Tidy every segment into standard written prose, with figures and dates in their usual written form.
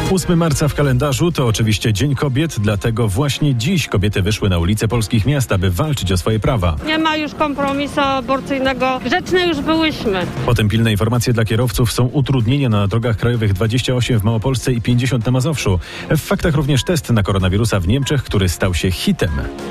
8 marca w kalendarzu to oczywiście Dzień Kobiet, dlatego właśnie dziś kobiety wyszły na ulice polskich miast, aby walczyć o swoje prawa. Nie ma już kompromisu aborcyjnego. Grzeczne już byłyśmy. Potem pilne informacje dla kierowców: są utrudnienia na drogach krajowych 28 w Małopolsce i 50 na Mazowszu. W faktach również test na koronawirusa w Niemczech, który stał się hitem.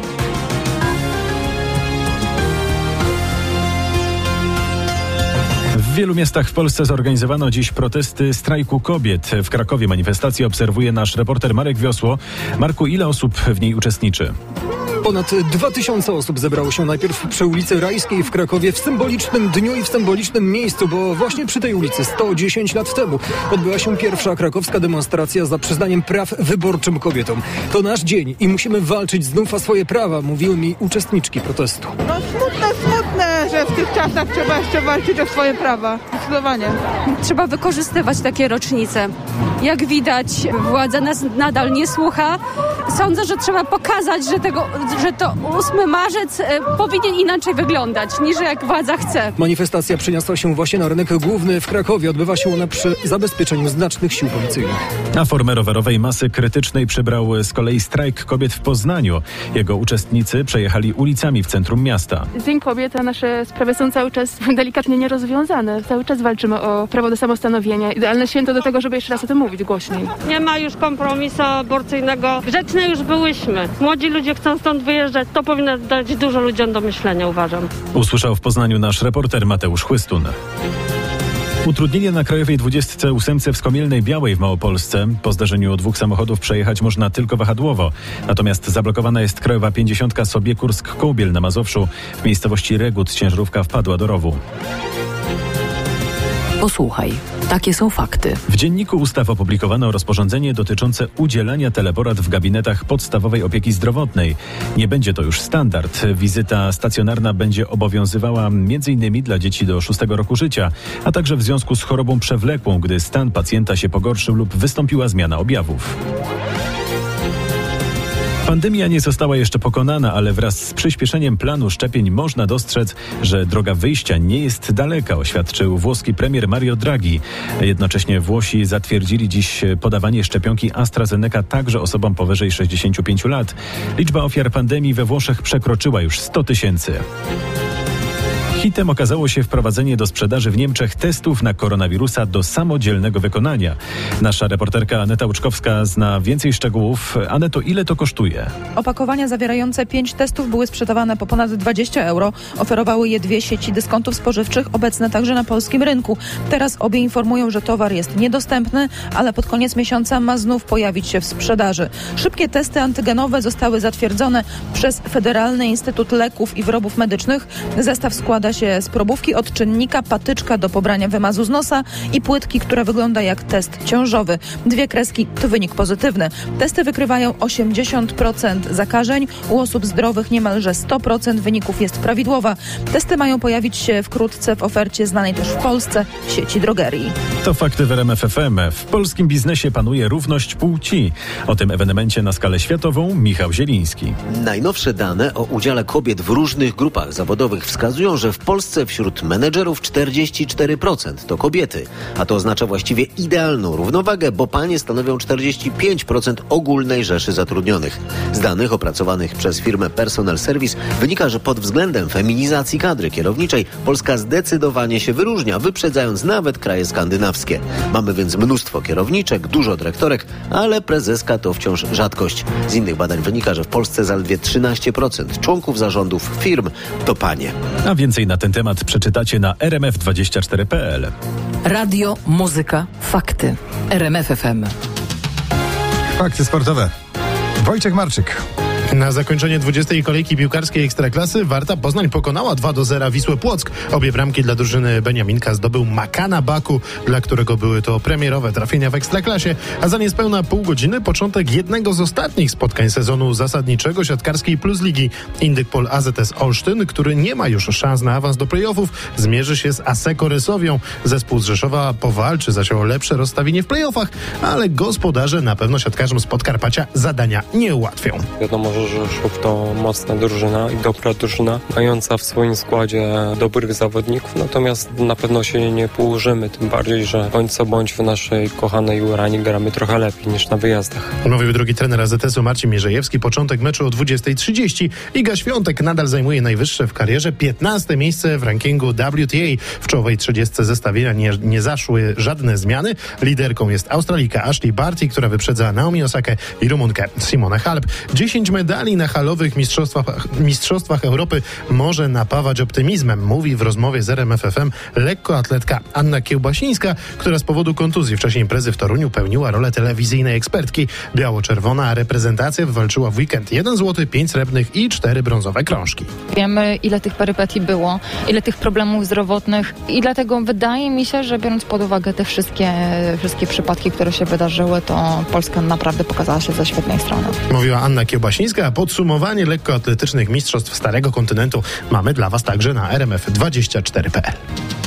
W wielu miastach w Polsce zorganizowano dziś protesty strajku kobiet. W Krakowie manifestację obserwuje nasz reporter Marek Wiosło. Marku, ile osób w niej uczestniczy? Ponad 2000 osób zebrało się najpierw przy ulicy Rajskiej w Krakowie w symbolicznym dniu i w symbolicznym miejscu, bo właśnie przy tej ulicy 110 lat temu odbyła się pierwsza krakowska demonstracja za przyznaniem praw wyborczym kobietom. To nasz dzień i musimy walczyć znów o swoje prawa, mówiły mi uczestniczki protestu. No smutne, że w tych czasach trzeba jeszcze walczyć o swoje prawa. Zdecydowanie. Trzeba wykorzystywać takie rocznice. Jak widać, władza nas nadal nie słucha. Sądzę, że trzeba pokazać, że to 8 marzec powinien inaczej wyglądać, niż jak władza chce. Manifestacja przeniosła się właśnie na rynek główny w Krakowie. Odbywa się ona przy zabezpieczeniu znacznych sił policyjnych. Na formę rowerowej masy krytycznej przybrał z kolei strajk kobiet w Poznaniu. Jego uczestnicy przejechali ulicami w centrum miasta. Dzień Kobiet, a nasze sprawy są cały czas delikatnie nierozwiązane. Cały czas walczymy o prawo do samostanowienia. Idealne święto do tego, żeby jeszcze raz o tym mówić głośniej. Nie ma już kompromisu aborcyjnego. Grzeczne już byłyśmy. Młodzi ludzie chcą stąd wyjeżdżać. To powinno dać dużo ludziom do myślenia, uważam. Usłyszał w Poznaniu nasz reporter Mateusz Chłystun. Utrudnienie na Krajowej 28 w Skomielnej Białej w Małopolsce. Po zdarzeniu 2 samochodów przejechać można tylko wahadłowo. Natomiast zablokowana jest Krajowa 50 Sobiekursk-Kołbiel na Mazowszu. W miejscowości Regut ciężarówka wpadła do rowu. Posłuchaj, takie są fakty. W Dzienniku Ustaw opublikowano rozporządzenie dotyczące udzielania teleporad w gabinetach podstawowej opieki zdrowotnej. Nie będzie to już standard. Wizyta stacjonarna będzie obowiązywała m.in. dla dzieci do 6 roku życia, a także w związku z chorobą przewlekłą, gdy stan pacjenta się pogorszył lub wystąpiła zmiana objawów. Pandemia nie została jeszcze pokonana, ale wraz z przyspieszeniem planu szczepień można dostrzec, że droga wyjścia nie jest daleka, oświadczył włoski premier Mario Draghi. Jednocześnie Włosi zatwierdzili dziś podawanie szczepionki AstraZeneca także osobom powyżej 65 lat. Liczba ofiar pandemii we Włoszech przekroczyła już 100 000. Hitem okazało się wprowadzenie do sprzedaży w Niemczech testów na koronawirusa do samodzielnego wykonania. Nasza reporterka Aneta Łuczkowska zna więcej szczegółów. Aneto, ile to kosztuje? Opakowania zawierające 5 testów były sprzedawane po ponad 20 euro. Oferowały je 2 sieci dyskontów spożywczych, obecne także na polskim rynku. Teraz obie informują, że towar jest niedostępny, ale pod koniec miesiąca ma znów pojawić się w sprzedaży. Szybkie testy antygenowe zostały zatwierdzone przez Federalny Instytut Leków i Wyrobów Medycznych. Zestaw składa się z probówki od czynnika, patyczka do pobrania wymazu z nosa i płytki, która wygląda jak test ciążowy. 2 kreski to wynik pozytywny. Testy wykrywają 80% zakażeń. U osób zdrowych niemalże 100% wyników jest prawidłowa. Testy mają pojawić się wkrótce w ofercie znanej też w Polsce sieci drogerii. To fakty w RMF FM. W polskim biznesie panuje równość płci. O tym ewenemencie na skalę światową Michał Zieliński. Najnowsze dane o udziale kobiet w różnych grupach zawodowych wskazują, że w Polsce wśród menedżerów 44% to kobiety, a to oznacza właściwie idealną równowagę, bo panie stanowią 45% ogólnej rzeszy zatrudnionych. Z danych opracowanych przez firmę Personal Service wynika, że pod względem feminizacji kadry kierowniczej Polska zdecydowanie się wyróżnia, wyprzedzając nawet kraje skandynawskie. Mamy więc mnóstwo kierowniczek, dużo dyrektorek, ale prezeska to wciąż rzadkość. Z innych badań wynika, że w Polsce zaledwie 13% członków zarządów firm to panie. A więcej na ten temat przeczytacie na rmf24.pl. Radio, muzyka, fakty. RMF FM. Fakty sportowe. Wojciech Marczyk. Na zakończenie 20. kolejki piłkarskiej Ekstraklasy Warta Poznań pokonała 2-0 Wisłę Płock. Obie bramki dla drużyny Beniaminka zdobył Makana Baku, dla którego były to premierowe trafienia w Ekstraklasie, a za niespełna pół godziny początek jednego z ostatnich spotkań sezonu zasadniczego siatkarskiej Plus Ligi. Indykpol AZS Olsztyn, który nie ma już szans na awans do playoffów, zmierzy się z Asseco Rysowią. Zespół z Rzeszowa powalczy zaś o lepsze rozstawienie w playoffach, ale gospodarze na pewno siatkarzom z Podkarpacia zadania nie ułatwią. Wiadomo, Rzeszów to mocna drużyna i dobra drużyna, mająca w swoim składzie dobrych zawodników, natomiast na pewno się nie położymy, tym bardziej, że bądź co bądź w naszej kochanej Uranie gramy trochę lepiej niż na wyjazdach. Mówił drugi trener AZS-u Marcin Mierzejewski. Początek meczu o 20:30. Iga Świątek nadal zajmuje najwyższe w karierze 15. miejsce w rankingu WTA. W czołowej 30 zestawienia nie zaszły żadne zmiany. Liderką jest Australijka Ashley Barty, która wyprzedza Naomi Osakę i Rumunkę Simonę Halep. 10 medali na halowych mistrzostwach Europy może napawać optymizmem, mówi w rozmowie z RMF FM lekkoatletka Anna Kiełbasińska, która z powodu kontuzji w czasie imprezy w Toruniu pełniła rolę telewizyjnej ekspertki. Biało-czerwona reprezentacja wywalczyła w weekend 1 złoty, 5 srebrnych i 4 brązowe krążki. Wiemy, ile tych perypetii było, ile tych problemów zdrowotnych i dlatego wydaje mi się, że biorąc pod uwagę te wszystkie przypadki, które się wydarzyły, to Polska naprawdę pokazała się ze świetnej strony. Mówiła Anna Kiełbasińska, a podsumowanie lekkoatletycznych mistrzostw Starego Kontynentu mamy dla Was także na rmf24.pl.